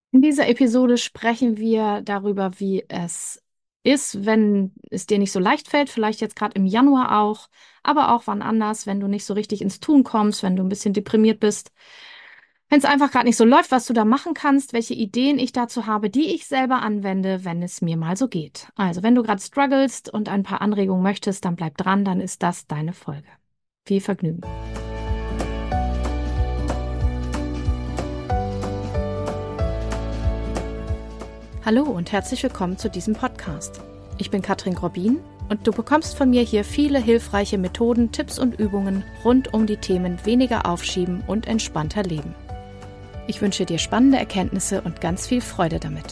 In dieser Episode sprechen wir darüber, wie es ist, wenn es dir nicht so leicht fällt, vielleicht jetzt gerade im Januar auch, aber auch wann anders, wenn du nicht so richtig ins Tun kommst, wenn du ein bisschen deprimiert bist, wenn es einfach gerade nicht so läuft, was du da machen kannst, welche Ideen ich dazu habe, die ich selber anwende, wenn es mir mal so geht. Also, wenn du gerade strugglest und ein paar Anregungen möchtest, dann bleib dran, dann ist das deine Folge. Viel Vergnügen. Hallo und herzlich willkommen zu diesem Podcast. Ich bin Katrin Grobin und du bekommst von mir hier viele hilfreiche Methoden, Tipps und Übungen rund um die Themen weniger aufschieben und entspannter leben. Ich wünsche dir spannende Erkenntnisse und ganz viel Freude damit.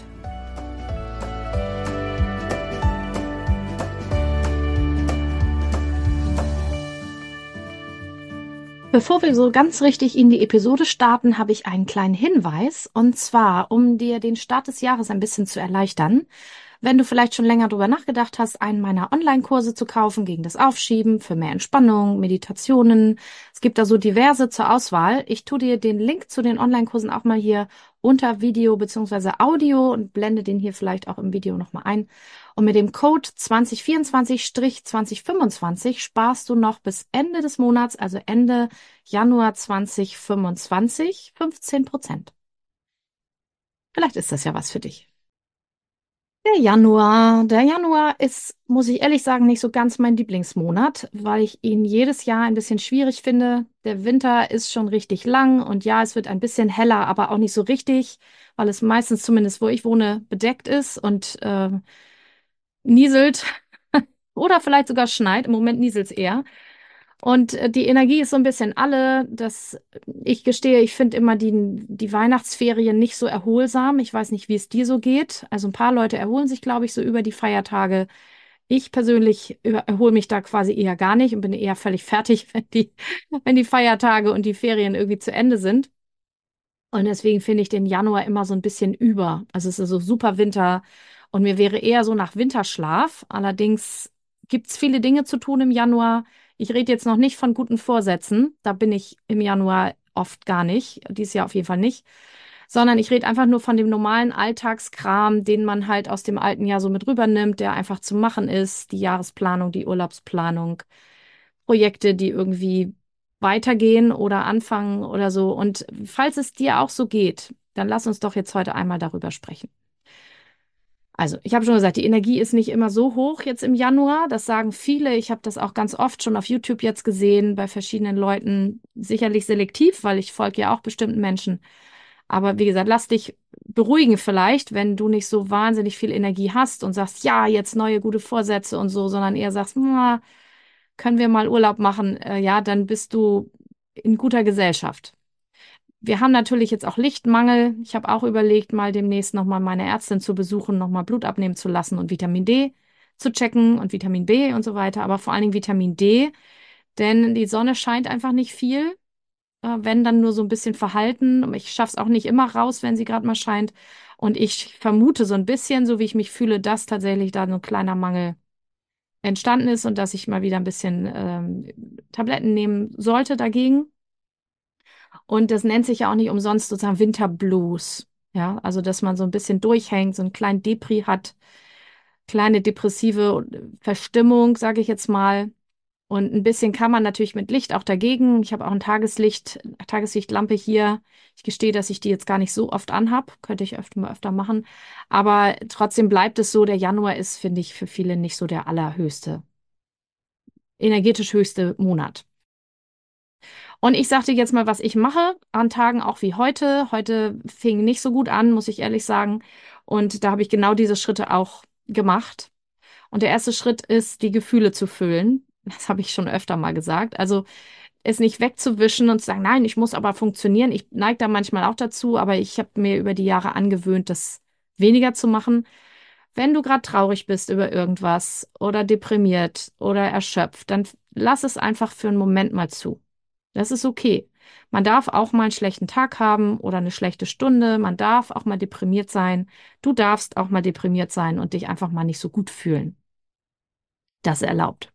Bevor wir so ganz richtig in die Episode starten, habe ich einen kleinen Hinweis, und zwar, um dir den Start des Jahres ein bisschen zu erleichtern. Wenn du vielleicht schon länger darüber nachgedacht hast, einen meiner Online-Kurse zu kaufen gegen das Aufschieben, für mehr Entspannung, Meditationen. Es gibt da so diverse zur Auswahl. Ich tue dir den Link zu den Online-Kursen auch mal hier unter Video bzw. Audio und blende den hier vielleicht auch im Video nochmal ein. Und mit dem Code 2024-2025 sparst du noch bis Ende des Monats, also Ende Januar 2025, 15%. Vielleicht ist das ja was für dich. Der Januar ist, muss ich ehrlich sagen, nicht so ganz mein Lieblingsmonat, weil ich ihn jedes Jahr ein bisschen schwierig finde. Der Winter ist schon richtig lang und ja, es wird ein bisschen heller, aber auch nicht so richtig, weil es meistens, zumindest wo ich wohne, bedeckt ist und nieselt oder vielleicht sogar schneit. Im Moment nieselt es eher. Und die Energie ist so ein bisschen alle. Ich gestehe, ich finde immer die Weihnachtsferien nicht so erholsam. Ich weiß nicht, wie es dir so geht. Also ein paar Leute erholen sich, glaube ich, so über die Feiertage. Ich persönlich erhole mich da quasi eher gar nicht und bin eher völlig fertig, wenn die Feiertage und die Ferien irgendwie zu Ende sind. Und deswegen finde ich den Januar immer so ein bisschen über. Also es ist so super Winter und mir wäre eher so nach Winterschlaf. Allerdings gibt es viele Dinge zu tun im Januar. Ich rede jetzt noch nicht von guten Vorsätzen. Da bin ich im Januar oft gar nicht. Dieses Jahr auf jeden Fall nicht. Sondern ich rede einfach nur von dem normalen Alltagskram, den man halt aus dem alten Jahr so mit rübernimmt, der einfach zu machen ist. Die Jahresplanung, die Urlaubsplanung, Projekte, die irgendwie weitergehen oder anfangen oder so. Und falls es dir auch so geht, dann lass uns doch jetzt heute einmal darüber sprechen. Also, ich habe schon gesagt, die Energie ist nicht immer so hoch jetzt im Januar. Das sagen viele. Ich habe das auch ganz oft schon auf YouTube jetzt gesehen, bei verschiedenen Leuten. Sicherlich selektiv, weil ich folge ja auch bestimmten Menschen. Aber wie gesagt, lass dich beruhigen vielleicht, wenn du nicht so wahnsinnig viel Energie hast und sagst, ja, jetzt neue gute Vorsätze und so, sondern eher sagst, na, können wir mal Urlaub machen? Ja, dann bist du in guter Gesellschaft. Wir haben natürlich jetzt auch Lichtmangel. Ich habe auch überlegt, mal demnächst nochmal meine Ärztin zu besuchen, nochmal Blut abnehmen zu lassen und Vitamin D zu checken und Vitamin B und so weiter, aber vor allen Dingen Vitamin D, denn die Sonne scheint einfach nicht viel, wenn dann nur so ein bisschen verhalten. Und ich schaffe es auch nicht immer raus, wenn sie gerade mal scheint. Und ich vermute so ein bisschen, so wie ich mich fühle, dass tatsächlich da so ein kleiner Mangel entstanden ist und dass ich mal wieder ein bisschen Tabletten nehmen sollte dagegen. Und das nennt sich ja auch nicht umsonst sozusagen Winterblues. Ja, also dass man so ein bisschen durchhängt, so einen kleinen Depri hat, kleine depressive Verstimmung, sage ich jetzt mal. Und ein bisschen kann man natürlich mit Licht auch dagegen. Ich habe auch ein Tageslichtlampe hier. Ich gestehe, dass ich die jetzt gar nicht so oft anhab. Könnte ich öfter machen. Aber trotzdem bleibt es so, der Januar ist, finde ich, für viele nicht so der allerhöchste, energetisch höchste Monat. Und ich sagte jetzt mal, was ich mache an Tagen auch wie heute. Heute fing nicht so gut an, muss ich ehrlich sagen. Und da habe ich genau diese Schritte auch gemacht. Und der erste Schritt ist, die Gefühle zu fühlen. Das habe ich schon öfter mal gesagt. Also es nicht wegzuwischen und zu sagen, nein, ich muss aber funktionieren. Ich neige da manchmal auch dazu, aber ich habe mir über die Jahre angewöhnt, das weniger zu machen. Wenn du gerade traurig bist über irgendwas oder deprimiert oder erschöpft, dann lass es einfach für einen Moment mal zu. Das ist okay. Man darf auch mal einen schlechten Tag haben oder eine schlechte Stunde. Man darf auch mal deprimiert sein. Du darfst auch mal deprimiert sein und dich einfach mal nicht so gut fühlen. Das ist erlaubt.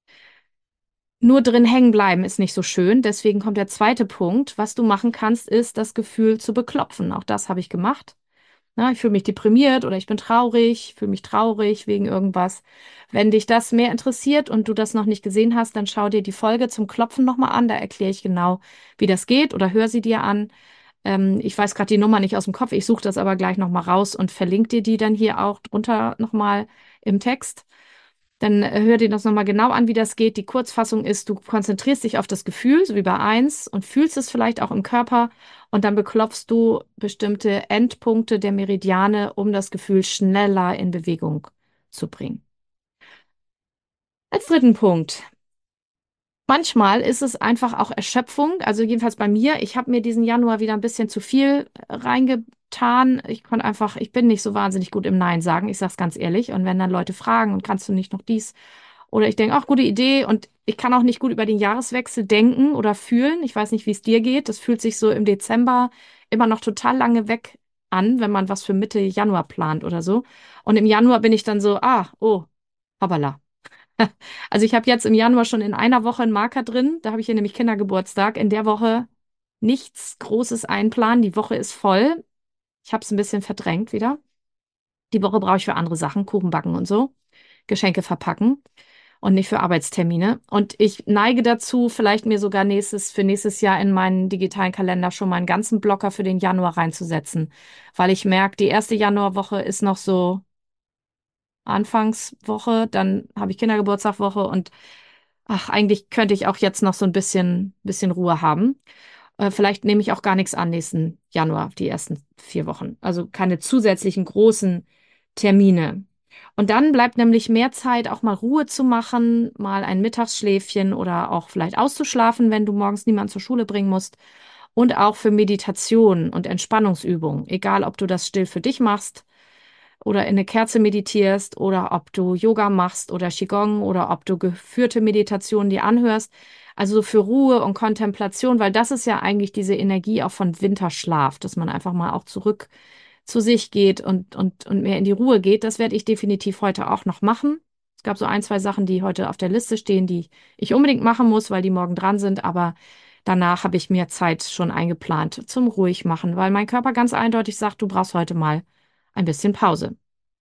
Nur drin hängen bleiben ist nicht so schön. Deswegen kommt der zweite Punkt. Was du machen kannst, ist, das Gefühl zu beklopfen. Auch das habe ich gemacht. Na, ich fühle mich deprimiert oder ich bin traurig, fühle mich traurig wegen irgendwas. Wenn dich das mehr interessiert und du das noch nicht gesehen hast, dann schau dir die Folge zum Klopfen nochmal an. Da erkläre ich genau, wie das geht oder hör sie dir an. Ich weiß gerade die Nummer nicht aus dem Kopf. Ich suche das aber gleich nochmal raus und verlinke dir die dann hier auch drunter nochmal im Text. Dann hör dir das nochmal genau an, wie das geht. Die Kurzfassung ist, du konzentrierst dich auf das Gefühl, so wie bei eins, und fühlst es vielleicht auch im Körper. Und dann beklopfst du bestimmte Endpunkte der Meridiane, um das Gefühl schneller in Bewegung zu bringen. Als dritten Punkt. Manchmal ist es einfach auch Erschöpfung. Also jedenfalls bei mir. Ich habe mir diesen Januar wieder ein bisschen zu viel reingetan. Ich konnte einfach, ich bin nicht so wahnsinnig gut im Nein sagen. Ich sage es ganz ehrlich. Und wenn dann Leute fragen, und kannst du nicht noch dies? Oder ich denke, ach, gute Idee. Und ich kann auch nicht gut über den Jahreswechsel denken oder fühlen. Ich weiß nicht, wie es dir geht. Das fühlt sich so im Dezember immer noch total lange weg an, wenn man was für Mitte Januar plant oder so. Und im Januar bin ich dann so, oh, hoppala. Also ich habe jetzt im Januar schon in einer Woche einen Marker drin. Da habe ich hier nämlich Kindergeburtstag. In der Woche nichts Großes einplanen. Die Woche ist voll. Ich habe es ein bisschen verdrängt wieder. Die Woche brauche ich für andere Sachen, Kuchen backen und so, Geschenke verpacken und nicht für Arbeitstermine. Und ich neige dazu, vielleicht mir sogar für nächstes Jahr in meinen digitalen Kalender schon mal einen ganzen Blocker für den Januar reinzusetzen, weil ich merke, die erste Januarwoche ist noch so Anfangswoche, dann habe ich Kindergeburtstagwoche und ach, eigentlich könnte ich auch jetzt noch so ein bisschen Ruhe haben. Vielleicht nehme ich auch gar nichts an nächsten Januar, die ersten 4 Wochen. Also keine zusätzlichen großen Termine. Und dann bleibt nämlich mehr Zeit, auch mal Ruhe zu machen, mal ein Mittagsschläfchen oder auch vielleicht auszuschlafen, wenn du morgens niemanden zur Schule bringen musst. Und auch für Meditation und Entspannungsübungen. Egal, ob du das still für dich machst oder in eine Kerze meditierst oder ob du Yoga machst oder Qigong oder ob du geführte Meditationen dir anhörst. Also so für Ruhe und Kontemplation, weil das ist ja eigentlich diese Energie auch von Winterschlaf, dass man einfach mal auch zurück zu sich geht und mehr in die Ruhe geht. Das werde ich definitiv heute auch noch machen. Es gab so ein, zwei Sachen, die heute auf der Liste stehen, die ich unbedingt machen muss, weil die morgen dran sind, aber danach habe ich mir Zeit schon eingeplant zum ruhig machen, weil mein Körper ganz eindeutig sagt, du brauchst heute mal ein bisschen Pause.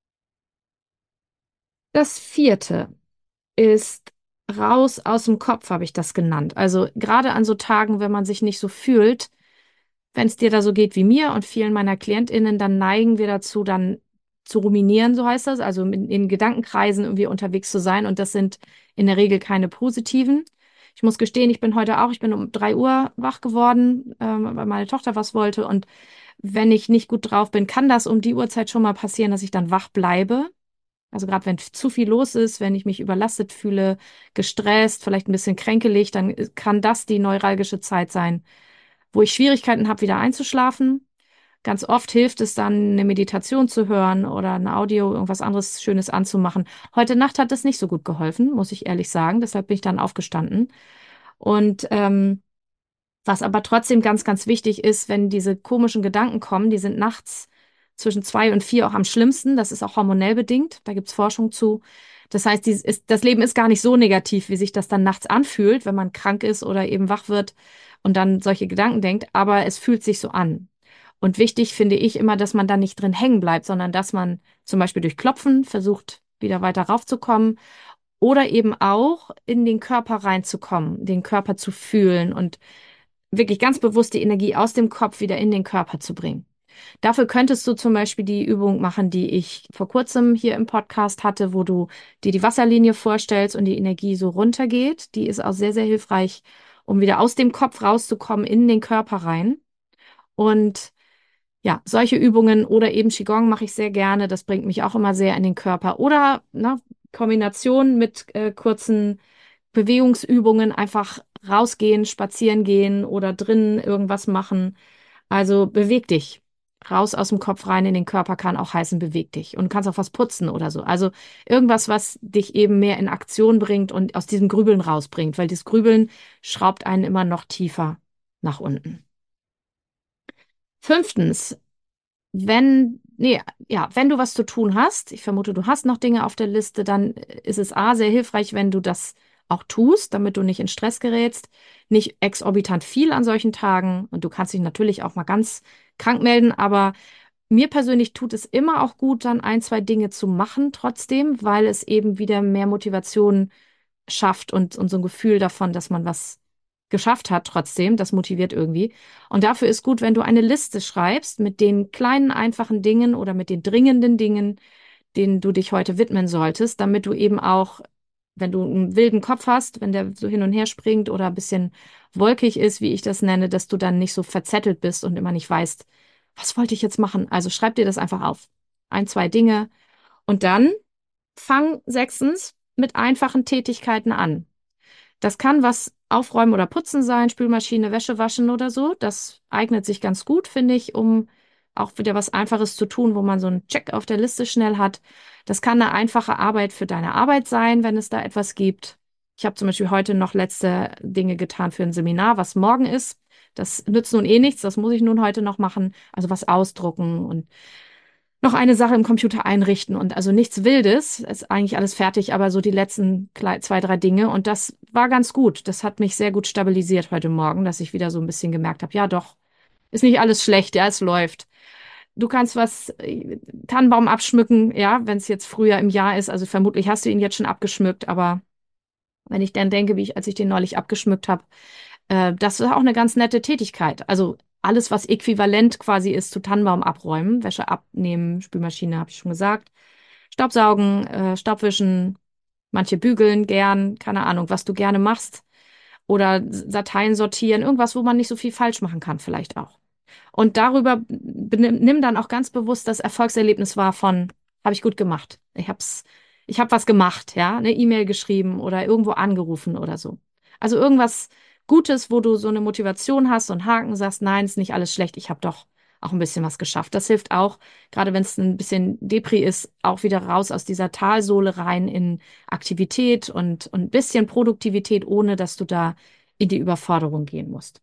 Das vierte ist raus aus dem Kopf, habe ich das genannt. Also gerade an so Tagen, wenn man sich nicht so fühlt, wenn es dir da so geht wie mir und vielen meiner KlientInnen, dann neigen wir dazu, dann zu ruminieren, so heißt das, also in Gedankenkreisen irgendwie unterwegs zu sein. Und das sind in der Regel keine positiven. Ich muss gestehen, ich bin um 3 Uhr wach geworden, weil meine Tochter was wollte. Und wenn ich nicht gut drauf bin, kann das um die Uhrzeit schon mal passieren, dass ich dann wach bleibe. Also gerade wenn zu viel los ist, wenn ich mich überlastet fühle, gestresst, vielleicht ein bisschen kränkelig, dann kann das die neuralgische Zeit sein, wo ich Schwierigkeiten habe, wieder einzuschlafen. Ganz oft hilft es dann, eine Meditation zu hören oder ein Audio, irgendwas anderes Schönes anzumachen. Heute Nacht hat es nicht so gut geholfen, muss ich ehrlich sagen. Deshalb bin ich dann aufgestanden. Und was aber trotzdem ganz, ganz wichtig ist, wenn diese komischen Gedanken kommen, die sind nachts zwischen 2 und 4 auch am schlimmsten. Das ist auch hormonell bedingt. Da gibt es Forschung zu. Das heißt, das Leben ist gar nicht so negativ, wie sich das dann nachts anfühlt, wenn man krank ist oder eben wach wird und dann solche Gedanken denkt. Aber es fühlt sich so an. Und wichtig finde ich immer, dass man da nicht drin hängen bleibt, sondern dass man zum Beispiel durch Klopfen versucht, wieder weiter raufzukommen oder eben auch in den Körper reinzukommen, den Körper zu fühlen und wirklich ganz bewusst die Energie aus dem Kopf wieder in den Körper zu bringen. Dafür könntest du zum Beispiel die Übung machen, die ich vor kurzem hier im Podcast hatte, wo du dir die Wasserlinie vorstellst und die Energie so runtergeht. Die ist auch sehr, sehr hilfreich, um wieder aus dem Kopf rauszukommen, in den Körper rein. Und ja, solche Übungen oder eben Qigong mache ich sehr gerne. Das bringt mich auch immer sehr in den Körper. Oder Kombination mit kurzen Bewegungsübungen, einfach rausgehen, spazieren gehen oder drinnen irgendwas machen. Also beweg dich. Raus aus dem Kopf rein in den Körper kann auch heißen, beweg dich. Und du kannst auch was putzen oder so. Also irgendwas, was dich eben mehr in Aktion bringt und aus diesem Grübeln rausbringt, weil das Grübeln schraubt einen immer noch tiefer nach unten. Fünftens, wenn du was zu tun hast, ich vermute, du hast noch Dinge auf der Liste, dann ist es A, sehr hilfreich, wenn du das auch tust, damit du nicht in Stress gerätst, nicht exorbitant viel an solchen Tagen. Und du kannst dich natürlich auch mal ganz krank melden, aber Mir persönlich tut es immer auch gut, dann ein, zwei Dinge zu machen trotzdem, weil es eben wieder mehr Motivation schafft und so ein Gefühl davon, dass man was geschafft hat trotzdem. Das motiviert irgendwie. Und dafür ist gut, wenn du eine Liste schreibst mit den kleinen, einfachen Dingen oder mit den dringenden Dingen, denen du dich heute widmen solltest, damit du eben auch, wenn du einen wilden Kopf hast, wenn der so hin und her springt oder ein bisschen wolkig ist, wie ich das nenne, dass du dann nicht so verzettelt bist und immer nicht weißt, was wollte ich jetzt machen? Also schreib dir das einfach auf. Ein, zwei Dinge. Und dann fang sechstens mit einfachen Tätigkeiten an. Das kann was aufräumen oder putzen sein, Spülmaschine, Wäsche waschen oder so. Das eignet sich ganz gut, finde ich, um auch wieder was Einfaches zu tun, wo man so einen Check auf der Liste schnell hat. Das kann eine einfache Arbeit für deine Arbeit sein, wenn es da etwas gibt. Ich habe zum Beispiel heute noch letzte Dinge getan für ein Seminar, was morgen ist. Das nützt nun eh nichts, das muss ich nun heute noch machen. Also was ausdrucken und noch eine Sache im Computer einrichten und also nichts Wildes, ist eigentlich alles fertig, aber so die letzten zwei, drei Dinge und das war ganz gut. Das hat mich sehr gut stabilisiert heute Morgen, dass ich wieder so ein bisschen gemerkt habe, ja doch, ist nicht alles schlecht, ja, es läuft. Du kannst was, Tannenbaum abschmücken, ja, wenn es jetzt früher im Jahr ist, also vermutlich hast du ihn jetzt schon abgeschmückt, aber wenn ich dann denke, als ich den neulich abgeschmückt habe, das ist auch eine ganz nette Tätigkeit. Also alles, was äquivalent quasi ist zu Tannenbaum abräumen, Wäsche abnehmen, Spülmaschine, habe ich schon gesagt, Staubsaugen, Staubwischen, manche bügeln gern, keine Ahnung, was du gerne machst. Oder Dateien sortieren, irgendwas, wo man nicht so viel falsch machen kann, vielleicht auch. Und darüber nimm dann auch ganz bewusst das Erfolgserlebnis wahr von, habe ich gut gemacht. Ich habe was gemacht, ja, eine E-Mail geschrieben oder irgendwo angerufen oder so. Also irgendwas Gutes, wo du so eine Motivation hast, so einen Haken, sagst, nein, ist nicht alles schlecht, ich habe doch auch ein bisschen was geschafft. Das hilft auch, gerade wenn es ein bisschen Depri ist, auch wieder raus aus dieser Talsohle rein in Aktivität und ein bisschen Produktivität, ohne dass du da in die Überforderung gehen musst.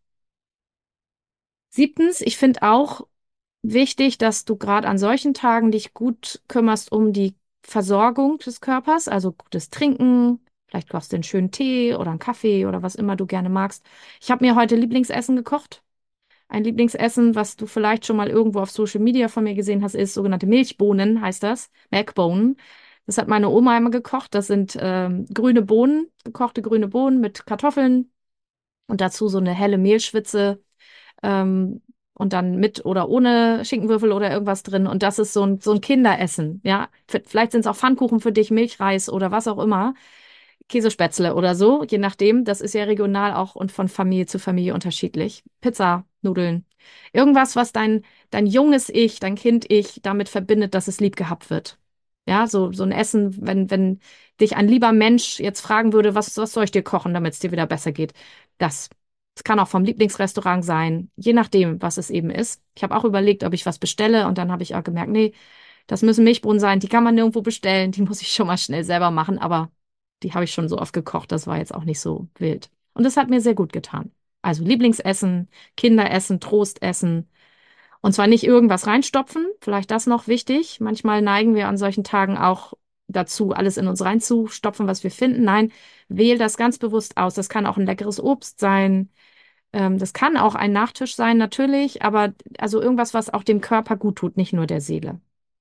Siebtens, ich finde auch wichtig, dass du gerade an solchen Tagen dich gut kümmerst um die Versorgung des Körpers, also gutes Trinken. Vielleicht kochst du einen schönen Tee oder einen Kaffee oder was immer du gerne magst. Ich habe mir heute Lieblingsessen gekocht. Ein Lieblingsessen, was du vielleicht schon mal irgendwo auf Social Media von mir gesehen hast, ist sogenannte Milchbohnen, heißt das. Milkbohnen. Das hat meine Oma einmal gekocht. Das sind grüne Bohnen, gekochte grüne Bohnen mit Kartoffeln und dazu so eine helle Mehlschwitze ähm, und dann mit oder ohne Schinkenwürfel oder irgendwas drin. Und das ist so ein Kinderessen. Ja, vielleicht sind es auch Pfannkuchen für dich, Milchreis oder was auch immer. Käsespätzle oder so, je nachdem. Das ist ja regional auch und von Familie zu Familie unterschiedlich. Pizza, Nudeln. Irgendwas, was dein junges Ich, dein Kind-Ich damit verbindet, dass es lieb gehabt wird. Ja, so ein Essen, wenn dich ein lieber Mensch jetzt fragen würde, was soll ich dir kochen, damit es dir wieder besser geht? Das. Es kann auch vom Lieblingsrestaurant sein, je nachdem, was es eben ist. Ich habe auch überlegt, ob ich was bestelle und dann habe ich auch gemerkt, nee, das müssen Milchbohnen sein, die kann man nirgendwo bestellen, die muss ich schon mal schnell selber machen, aber die habe ich schon so oft gekocht, das war jetzt auch nicht so wild. Und das hat mir sehr gut getan. Also Lieblingsessen, Kinderessen, Trostessen. Und zwar nicht irgendwas reinstopfen, vielleicht das noch wichtig. Manchmal neigen wir an solchen Tagen auch dazu, alles in uns reinzustopfen, was wir finden. Nein, wähl das ganz bewusst aus. Das kann auch ein leckeres Obst sein. Das kann auch ein Nachtisch sein, natürlich, aber also irgendwas, was auch dem Körper gut tut, nicht nur der Seele.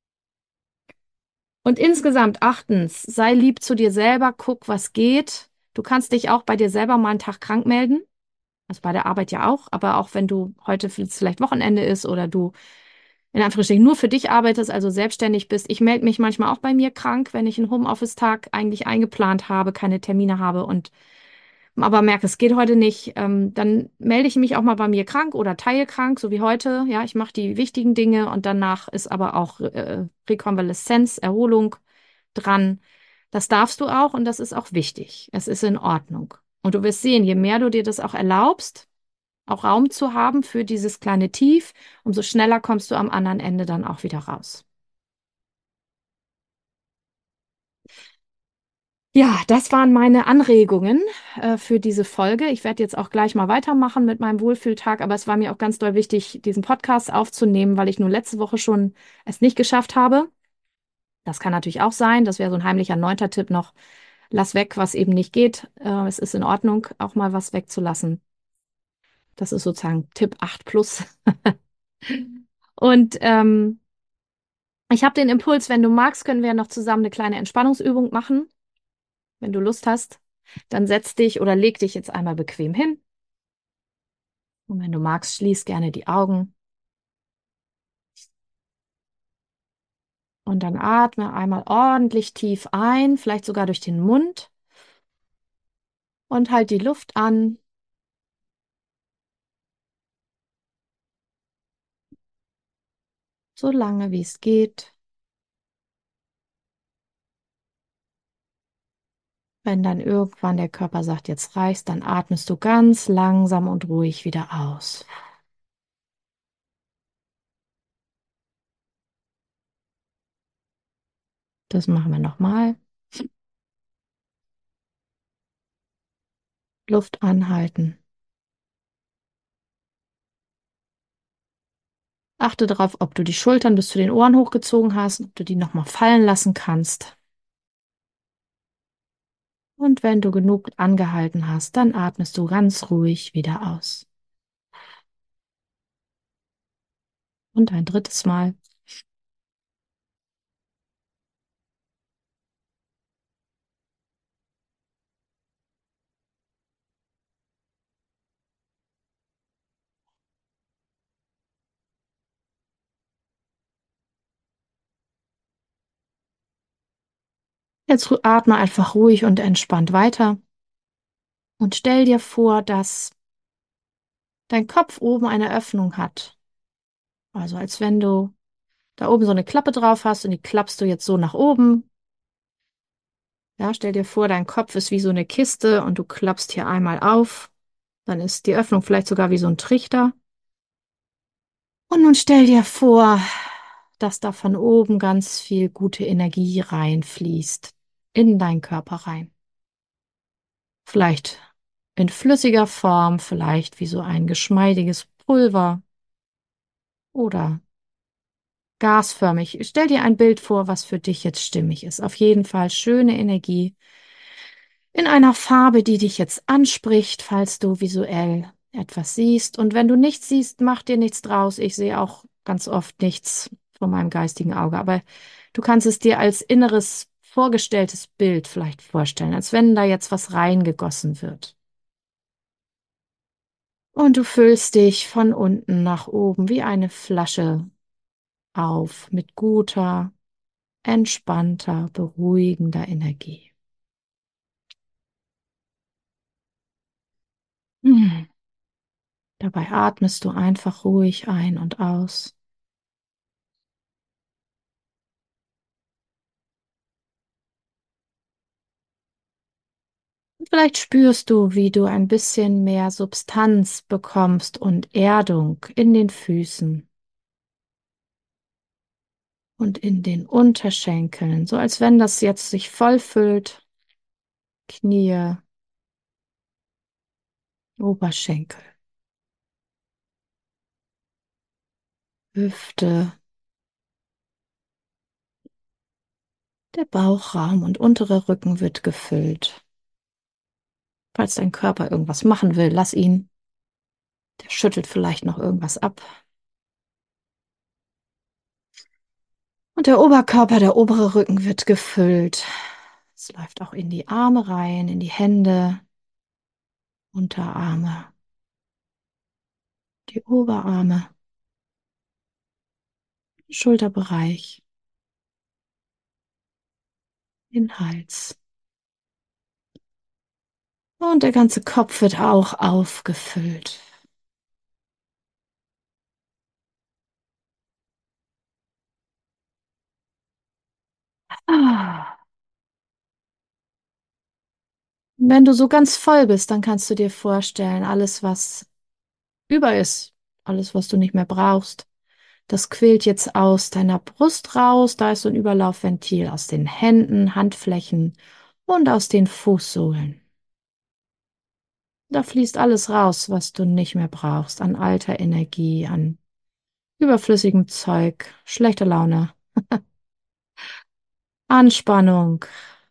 Und insgesamt achtens, sei lieb zu dir selber, guck, was geht. Du kannst dich auch bei dir selber mal einen Tag krank melden. Also bei der Arbeit ja auch, aber auch wenn du heute vielleicht Wochenende ist oder du in Anführungsstrichen nur für dich arbeitest, also selbstständig bist. Ich melde mich manchmal auch bei mir krank, wenn ich einen Homeoffice-Tag eigentlich eingeplant habe, keine Termine habe und aber merke, es geht heute nicht, dann melde ich mich auch mal bei mir krank oder teilkrank, so wie heute. Ja, ich mache die wichtigen Dinge und danach ist aber auch Rekonvaleszenz, Erholung dran. Das darfst du auch und das ist auch wichtig. Es ist in Ordnung. Und du wirst sehen, je mehr du dir das auch erlaubst, auch Raum zu haben für dieses kleine Tief, umso schneller kommst du am anderen Ende dann auch wieder raus. Ja, das waren meine Anregungen für diese Folge. Ich werde jetzt auch gleich mal weitermachen mit meinem Wohlfühltag, aber es war mir auch ganz doll wichtig, diesen Podcast aufzunehmen, weil ich nur letzte Woche schon es nicht geschafft habe. Das kann natürlich auch sein. Das wäre so ein heimlicher neunter Tipp noch. Lass weg, was eben nicht geht. Es ist in Ordnung, auch mal was wegzulassen. Das ist sozusagen Tipp 8 plus. Und Ich habe den Impuls, wenn du magst, können wir ja noch zusammen eine kleine Entspannungsübung machen. Wenn du Lust hast, dann setz dich oder leg dich jetzt einmal bequem hin. Und wenn du magst, schließ gerne die Augen und dann atme einmal ordentlich tief ein, vielleicht sogar durch den Mund und halt die Luft an, so lange wie es geht. Wenn dann irgendwann der Körper sagt, jetzt reicht's, dann atmest du ganz langsam und ruhig wieder aus. Das machen wir nochmal. Luft anhalten. Achte darauf, ob du die Schultern bis zu den Ohren hochgezogen hast, ob du die nochmal fallen lassen kannst. Und wenn du genug angehalten hast, dann atmest du ganz ruhig wieder aus. Und ein drittes Mal. Jetzt atme einfach ruhig und entspannt weiter und stell dir vor, dass dein Kopf oben eine Öffnung hat. Also als wenn du da oben so eine Klappe drauf hast und die klappst du jetzt so nach oben. Ja, stell dir vor, dein Kopf ist wie so eine Kiste und du klappst hier einmal auf. Dann ist die Öffnung vielleicht sogar wie so ein Trichter. Und nun stell dir vor, dass da von oben ganz viel gute Energie reinfließt in deinen Körper rein. Vielleicht in flüssiger Form, vielleicht wie so ein geschmeidiges Pulver oder gasförmig. Stell dir ein Bild vor, was für dich jetzt stimmig ist. Auf jeden Fall schöne Energie in einer Farbe, die dich jetzt anspricht, falls du visuell etwas siehst. Und wenn du nichts siehst, mach dir nichts draus. Ich sehe auch ganz oft nichts vor meinem geistigen Auge, aber du kannst es dir als inneres vorgestelltes Bild vielleicht vorstellen, als wenn da jetzt was reingegossen wird. Und du füllst dich von unten nach oben wie eine Flasche auf mit guter, entspannter, beruhigender Energie. Hm. Dabei atmest du einfach ruhig ein und aus. Und vielleicht spürst du, wie du ein bisschen mehr Substanz bekommst und Erdung in den Füßen und in den Unterschenkeln, so als wenn das jetzt sich vollfüllt. Knie, Oberschenkel, Hüfte, der Bauchraum und untere Rücken wird gefüllt. Falls dein Körper irgendwas machen will, lass ihn. Der schüttelt vielleicht noch irgendwas ab. Und der Oberkörper, der obere Rücken wird gefüllt. Es läuft auch in die Arme rein, in die Hände, Unterarme, die Oberarme, Schulterbereich, den Hals. Und der ganze Kopf wird auch aufgefüllt. Ah. Wenn du so ganz voll bist, dann kannst du dir vorstellen, alles, was über ist, alles, was du nicht mehr brauchst, das quillt jetzt aus deiner Brust raus. Da ist so ein Überlaufventil aus den Händen, Handflächen und aus den Fußsohlen. Da fließt alles raus, was du nicht mehr brauchst, an alter Energie, an überflüssigem Zeug, schlechter Laune, Anspannung.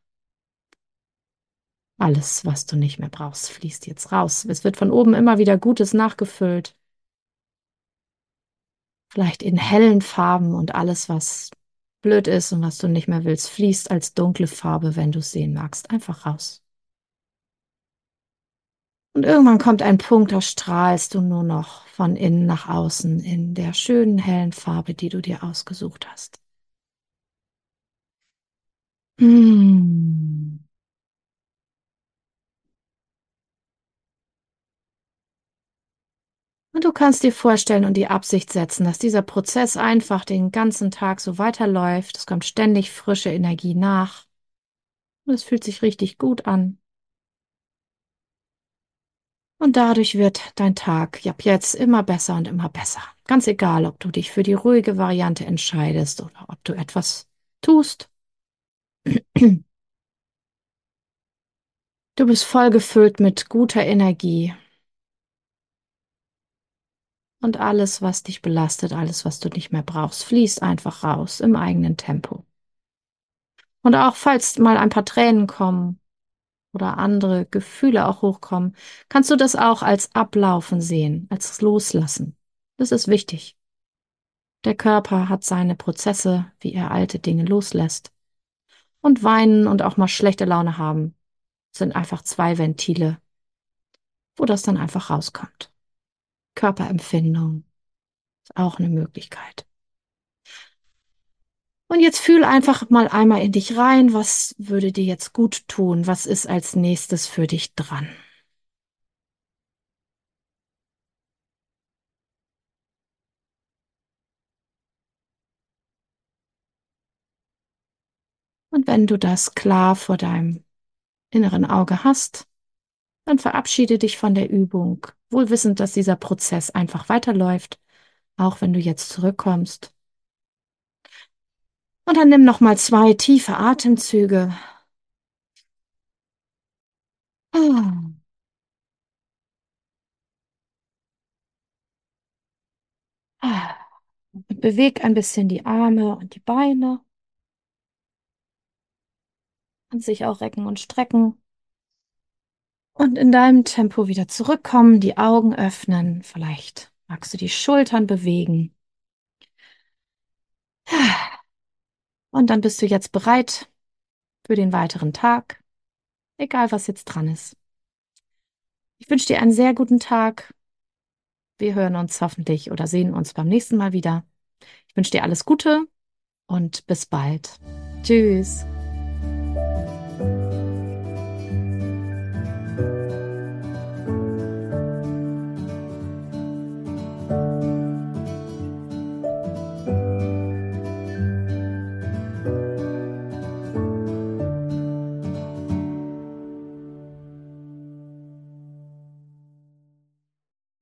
Alles, was du nicht mehr brauchst, fließt jetzt raus. Es wird von oben immer wieder Gutes nachgefüllt. Vielleicht in hellen Farben und alles, was blöd ist und was du nicht mehr willst, fließt als dunkle Farbe, wenn du es sehen magst, einfach raus. Und irgendwann kommt ein Punkt, da strahlst du nur noch von innen nach außen in der schönen hellen Farbe, die du dir ausgesucht hast. Mm. Und du kannst dir vorstellen und die Absicht setzen, dass dieser Prozess einfach den ganzen Tag so weiterläuft. Es kommt ständig frische Energie nach. Und es fühlt sich richtig gut an. Und dadurch wird dein Tag ab jetzt immer besser und immer besser. Ganz egal, ob du dich für die ruhige Variante entscheidest oder ob du etwas tust. Du bist voll gefüllt mit guter Energie und alles, was dich belastet, alles, was du nicht mehr brauchst, fließt einfach raus im eigenen Tempo. Und auch falls mal ein paar Tränen kommen oder andere Gefühle auch hochkommen, kannst du das auch als Ablaufen sehen, als Loslassen. Das ist wichtig. Der Körper hat seine Prozesse, wie er alte Dinge loslässt. Und weinen und auch mal schlechte Laune haben, sind einfach zwei Ventile, wo das dann einfach rauskommt. Körperempfindung ist auch eine Möglichkeit. Und jetzt fühl einfach mal einmal in dich rein, was würde dir jetzt gut tun? Was ist als nächstes für dich dran? Und wenn du das klar vor deinem inneren Auge hast, dann verabschiede dich von der Übung, wohl wissend, dass dieser Prozess einfach weiterläuft, auch wenn du jetzt zurückkommst. Und dann nimm noch mal zwei tiefe Atemzüge. Ah. Ah. Und beweg ein bisschen die Arme und die Beine. Kannst sich auch recken und strecken. Und in deinem Tempo wieder zurückkommen, die Augen öffnen. Vielleicht magst du die Schultern bewegen. Und dann bist du jetzt bereit für den weiteren Tag, egal was jetzt dran ist. Ich wünsche dir einen sehr guten Tag. Wir hören uns hoffentlich oder sehen uns beim nächsten Mal wieder. Ich wünsche dir alles Gute und bis bald. Tschüss.